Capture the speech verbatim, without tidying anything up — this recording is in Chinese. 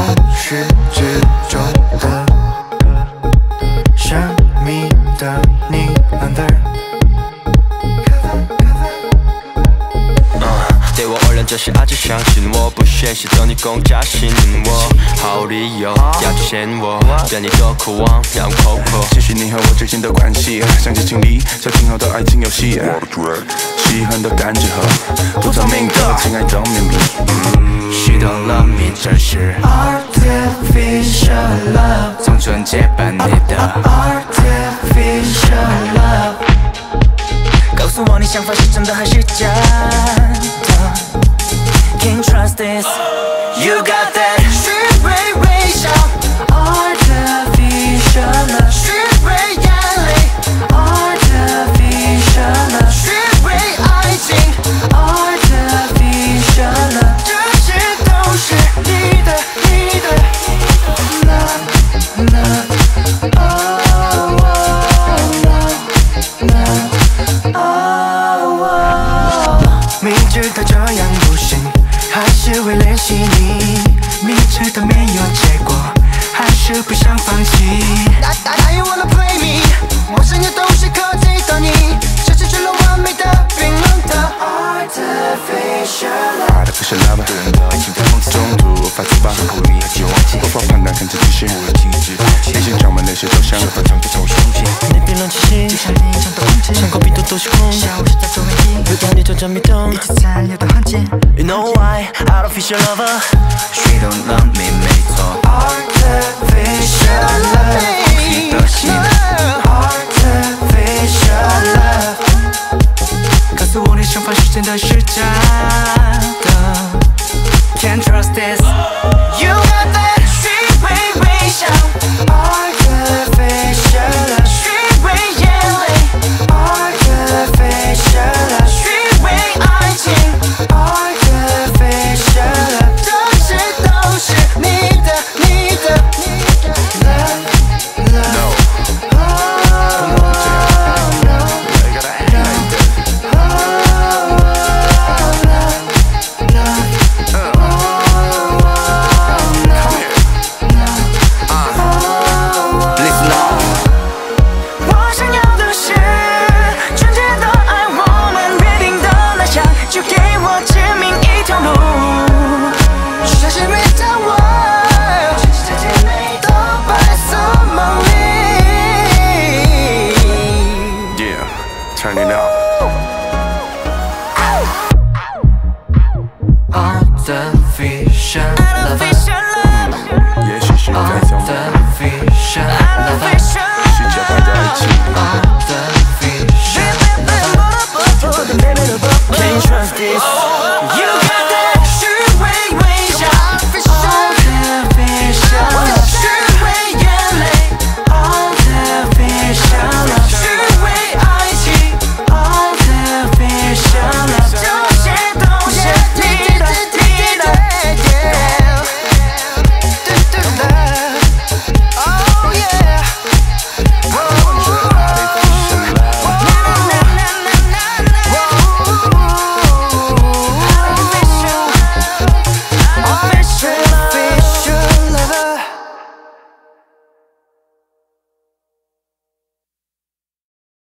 是执着的神秘的你 under。 对我而言，这些爱只相信我，不学习等你更加信任我。好理由要去陷我，对你的渴望让我口渴。 继续你和我之间的关系，像极情敌，小今后的爱情游戏。稀罕的感觉和不透明的亲爱的秘密。 She don't love me， 这是 artificial love， 从纯洁般你的 artificial love。 告诉我你想法是真的还是假的 ？Can't trust this。You got that 虚伪微笑 artificial love， 虚伪眼泪 artificial love， 虚伪爱情 artificial love， 这些都是你的你的 love love oh love love oh oh。明知道这样不行，还是会联系你。明知道没有结果，还是不想放弃。 Now, now you wanna play me， 我想要都是靠近到你，这失去了完美的冰冷的 artificial love。 artificial love， 对人的爱情在讽刺，中途无法自拔，不理解忘记，无法判断看着极限，无了停止，内心装满那些都想，无法将就从胸前。 你冰冷气息， 就像你抢的空气， 穿过冰冻都是空， 下午是在做媒体， 有道理就这迷动， 一直残留的痕迹。 You know why artificial lover？ She don't love me， 没错 artificial love， 你的心 artificial love。告诉我你想法是真的是